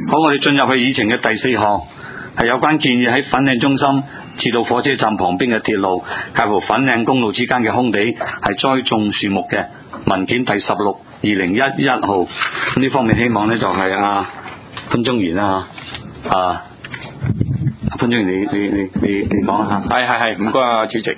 好，我哋進入去議程嘅第4項，係有關建議喺粉嶺中心至到火車站旁邊嘅鐵路介乎粉嶺公路之間嘅空地係栽種樹木嘅文件第16/2011號。呢方面希望呢就係潘宗賢啦潘宗賢你講下。 係，唔該啊主席。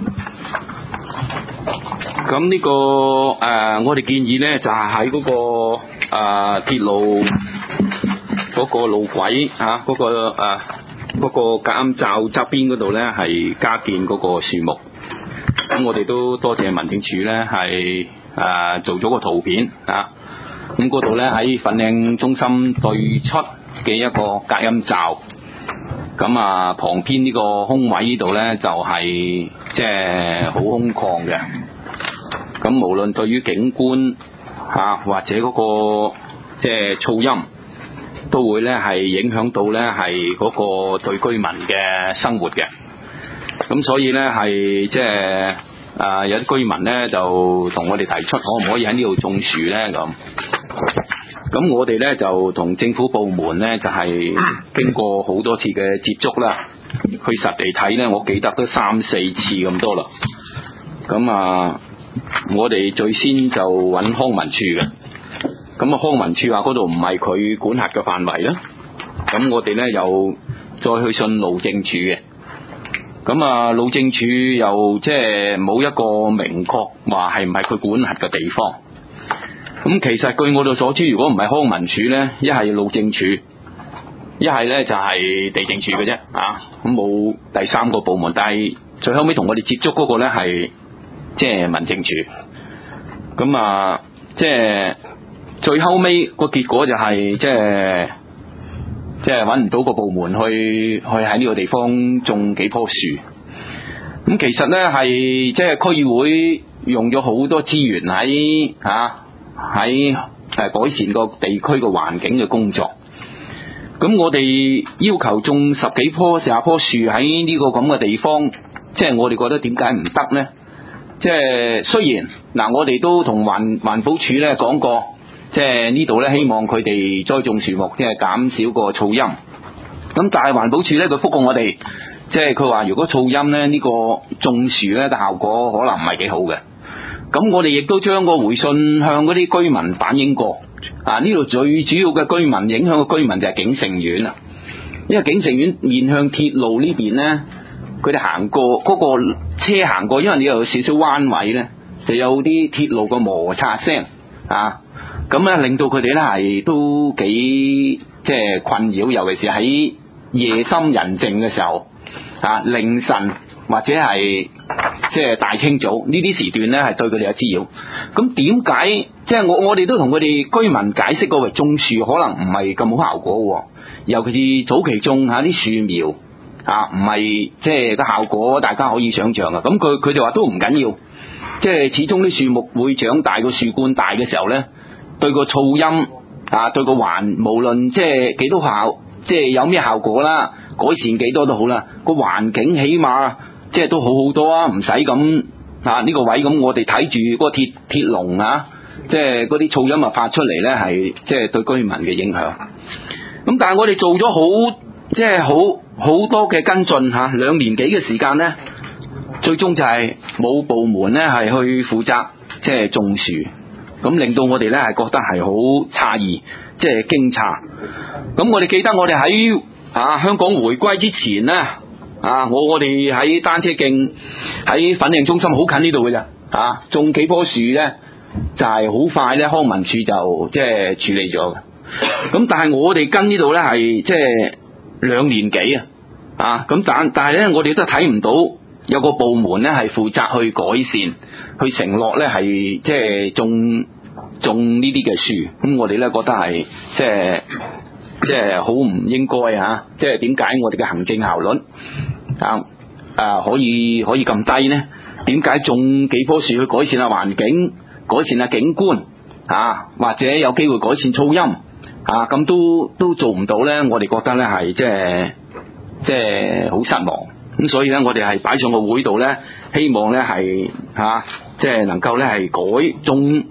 咁呢個我哋建議呢就係喺嗰個鐵路嗰個路軌嗰個隔音罩側邊嗰度呢係加建嗰個樹木。咁我哋都多謝民政處呢係做咗個圖片咁嗰度呢喺粉嶺中心對出嘅一個隔音罩。咁旁邊呢個空位呢度呢就係即係好空曠嘅。咁無論對於景觀或者嗰個即係噪音，都會咧係影響到咧係嗰個對居民嘅生活嘅。咁所以咧係即係有啲居民咧就同我哋提出，可唔可以喺呢度種樹咧咁？咁我哋咧就同政府部門咧就係經過好多次嘅接觸啦，去實地睇咧，我記得都3-4次咁多啦。咁我哋最先就揾康文署嘅，咁康文署話嗰度唔係佢管轄嘅範圍啦。咁我哋咧又再去信路政署嘅，咁路政署又即係冇一個明確話係唔係佢管轄嘅地方。咁其實據我哋所知，如果唔係康文署咧，一係路政署，一係咧就係地政署嘅啫咁冇第三個部門。但係最後尾同我哋接觸嗰個咧係即係民政處。咁即係最後尾個結果就係即係揾唔到個部門去喺呢個地方種幾棵樹。咁其實咧係即係區議會用咗好多資源喺改善個地區嘅環境嘅工作。咁我哋要求種10幾棵、40棵樹喺呢個咁嘅地方，即係我哋覺得點解唔得呢？即係雖然我哋都同環保署咧講過，即係呢度咧希望佢哋栽種樹木，即係減少個噪音。咁但係環保署咧佢覆過我哋，即係佢話如果噪音咧呢個種樹咧嘅效果可能唔係幾好嘅。咁我哋亦都將個回信向嗰啲居民反映過。呢度最主要嘅居民影響嘅居民就係景盛苑啦，因為景盛苑面向鐵路呢邊咧，佢哋行過嗰個車行過，因為你有少少彎位咧，就有啲鐵路嘅摩擦聲咁咧令到佢哋咧係都幾即係困擾，尤其是喺夜深人靜嘅時候凌晨或者係即係大清早呢啲時段咧係對佢哋有滋擾。咁點解即係我哋都同佢哋居民解釋過，為種樹可能唔係咁好效果喎，尤其是早期種下啲樹苗唔係即係個效果大家可以想象嘅。咁佢哋話都唔緊要，即係始終啲樹木會長大，個樹冠大嘅時候咧，對個噪音對個無論即係幾多即係有咩效果啦，改善幾多都好啦，個環境起碼即係都好好多唔使咁呢個位咁我哋睇住嗰個鐵籠即係嗰啲噪音發出嚟咧係即係對居民嘅影響。咁但係我哋做咗好多嘅跟進2年幾嘅時間咧，最終就係冇部門咧係去負責即係種樹，咁令到我哋咧係覺得係好詫異，即係驚詫。咁我哋記得我哋喺香港回歸之前咧我哋喺單車徑喺粉嶺中心好近呢度嘅咋種幾棵樹咧就係好快咧康文署就即係處理咗嘅。咁但係我哋跟呢度咧係即係2年幾咁但係咧我哋都睇唔到有個部門咧係負責去改善，去承諾咧係即係種呢啲嘅樹。咁我哋咧覺得係即係好唔應該即係點解我哋嘅行政效率可以咁低呢？點解種幾棵樹去改善下環境、改善下景觀或者有機會改善噪音咁都做唔到呢？我哋覺得呢係即係好失望。咁所以呢，我哋係擺上個會度呢，希望呢係即係能夠呢係種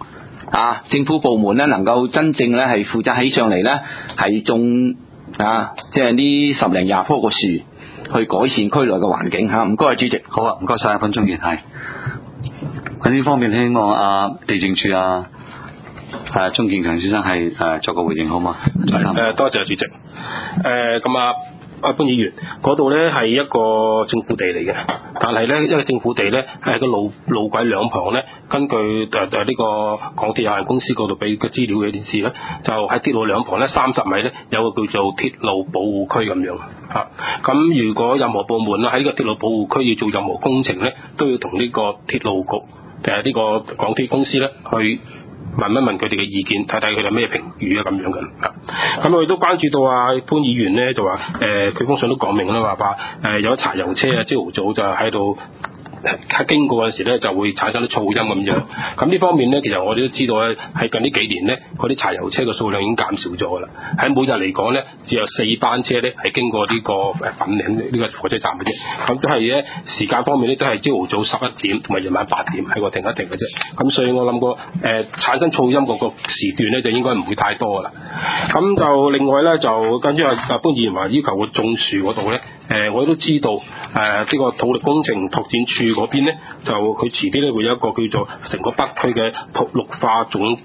政府部門咧能夠真正咧係負責起上嚟咧，係種即係呢10零20棵個樹，去改善區內嘅環境嚇。唔該，主席。 好啊，唔該晒，潘忠賢係喺呢方面，希望地政處鍾建強先生係作個回應好嗎？ 多謝主席。潘議員嗰度咧係一個政府地嚟嘅，但係咧因為政府地咧係喺個路軌兩旁咧，根據呢個港鐵有限公司嗰度俾嘅資料嘅電視咧，就喺鐵路兩旁咧30米咧有個叫做鐵路保護區咁樣嚇。咁如果任何部門啦喺呢個鐵路保護區要做任何工程咧，都要同呢個鐵路局呢個港鐵公司咧去問一問佢哋嘅意見，睇睇佢哋咩評語咁樣嘅。咁我亦都關注到潘議員咧就話佢封信都講明啦，話有柴油車朝頭早就喺度經過嘅時咧就會產生啲噪音咁樣。咁呢方面咧，其實我哋都知道咧，喺近呢幾年咧，嗰啲柴油車嘅數量已經減少咗噶啦。喺每日嚟講咧，只有4班車咧係經過呢個粉嶺呢個火車站嘅啫。咁都係咧時間方面咧，都係朝頭早11點同埋夜晚8點喺個停一停嘅啫。咁所以我諗過產生噪音嗰個時段咧，就應該唔會太多噶啦。咁就另外咧，就跟住潘議員話要求我種樹嗰度咧。我都知道呢個土力工程拓展處嗰邊咧，就佢遲啲咧會有一個叫做成個北區嘅綠化總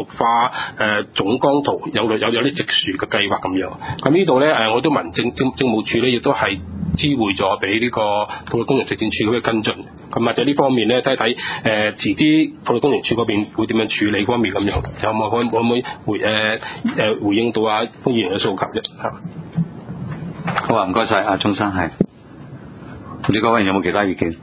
綱圖，有啲植樹嘅計劃咁樣。咁呢度咧我都民政務處咧亦都係知會咗俾呢個土力工程拓展處嗰邊跟進。咁或者呢方面咧睇睇遲啲土力工程處嗰邊會點樣處理方面咁樣，可唔可以回應到潘議員嘅訴求啫？ 好啊，唔該晒，鍾生係。你嗰位有冇其他意見？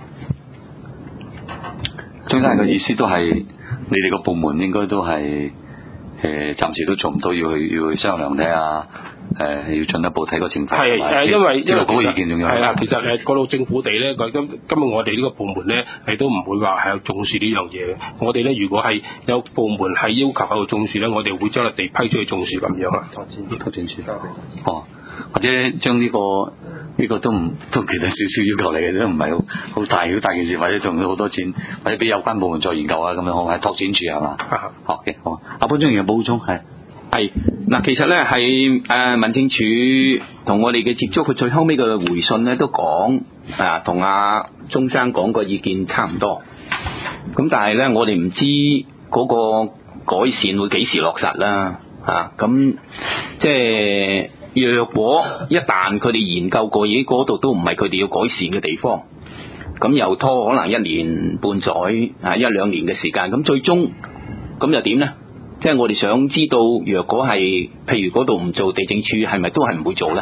鍾生嘅意思都係你哋個部門應該都係暫時都做唔到，要去商量睇下要進一步睇個情況。 係因為嗰個意見仲有係啦，其實嗰度政府地咧，今日我哋呢個部門咧係都唔會話係重視呢樣嘢嘅。我哋咧如果係有部門係要求喺度種樹咧，我哋會將個地批出去種樹咁樣啊。 拓展處哦。或者將呢個其實少少要求嚟嘅，都唔係好大件事，或者仲要好多錢，或者俾有關部門再研究咁樣，好係拓展處係嘛？好嘅，好。潘忠賢有補充係嗱，其實咧係民政處同我哋嘅接觸，佢最後尾嘅回信咧都講同鍾生講個意見差唔多。咁但係咧，我哋唔知嗰個改善會幾時落實啦。咁即係。若果一旦佢哋研究過，嗰度都唔係佢哋要改善嘅地方，咁又拖可能1年半載1-2年嘅時間，咁最終咁又點呢？即係我哋想知道，若果係譬如嗰度唔做，地政處係咪都係唔會做呢？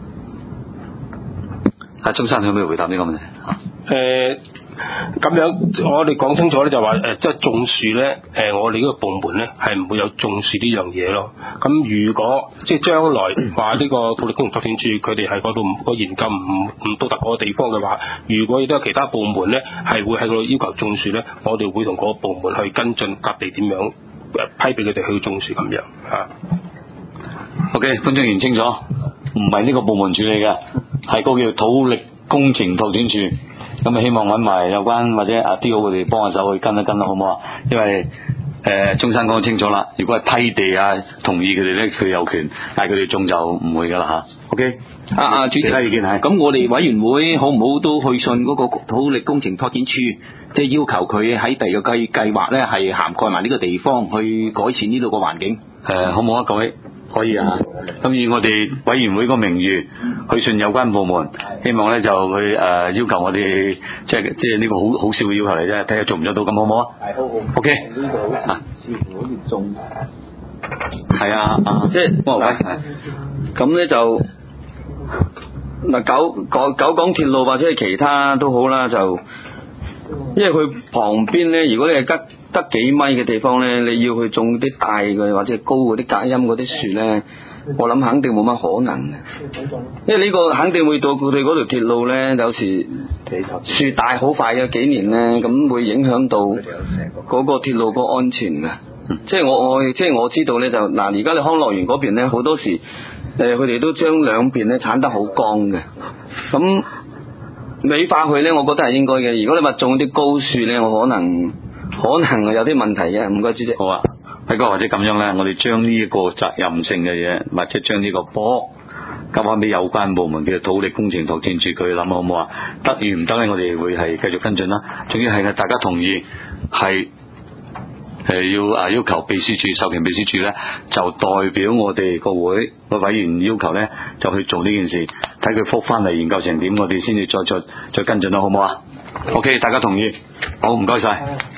鍾生可唔可以回答呢個問題？ 咁樣我哋講清楚咧，就話即係種樹咧，我哋呢個部門咧係唔會有種樹呢樣嘢咯。咁如果即係將來話呢個土力工程拓展處佢哋喺嗰度個研究唔到達嗰個地方嘅話，如果亦都有其他部門咧係會喺嗰度要求種樹咧，我哋會同嗰個部門去跟進隔地點樣批俾佢哋去種樹咁樣嚇。 OK， 潘忠賢清楚，唔係呢個部門處理嘅，係個叫土力工程拓展處。咁希望揾埋有關或者阿 D.O. 佢哋幫下手去跟一跟啦，好唔好啊？因為鍾生講清楚啦，如果係批地同意佢哋咧，佢有權，但係佢哋種就唔會噶啦嚇。OK， 主席，其他意見係咁，我哋委員會好唔好都去信嗰個土力工程拓展處，即係要求佢喺第二個計劃咧係涵蓋埋呢個地方去改善呢度個環境。 好唔好啊？各位可以啊。咁以我哋委員會個名譽去信有關部門，希望咧就去要求我哋即係呢個好少嘅要求嚟啫，睇下做唔做到咁好唔好啊？係好。OK。呢個好似好嚴重。係即係咁咧就嗱九廣鐵路或者係其他都好啦，就因為佢旁邊咧，如果你係得幾米嘅地方咧，你要去種啲大嘅或者高嗰啲隔音嗰啲樹咧，我諗肯定冇乜可能嘅，因為呢個肯定會到佢哋嗰條鐵路咧，有時樹大好快嘅幾年咧，咁會影響到嗰個鐵路個安全嘅。即係我知道咧，就嗱，而家你康樂園嗰邊咧，好多時佢哋都將兩邊咧鏟得好光嘅，咁美化佢咧，我覺得係應該嘅。如果你話種啲高樹咧，我可能有啲問題嘅。唔該，主席。 好啊。 輝哥，或者咁樣咧，我哋將呢一個責任性嘅嘢，或者將呢個波交翻俾有關部門嘅土力工程拓展處佢諗好唔好啊？得與唔得咧，我哋會係繼續跟進啦。仲要係大家同意係要求秘書處授權秘書處咧，就代表我哋個會個委員要求咧，就去做呢件事，睇佢覆翻嚟研究成點，我哋先至再跟進啦，好唔好啊？OK， 大家同意，好，唔該晒。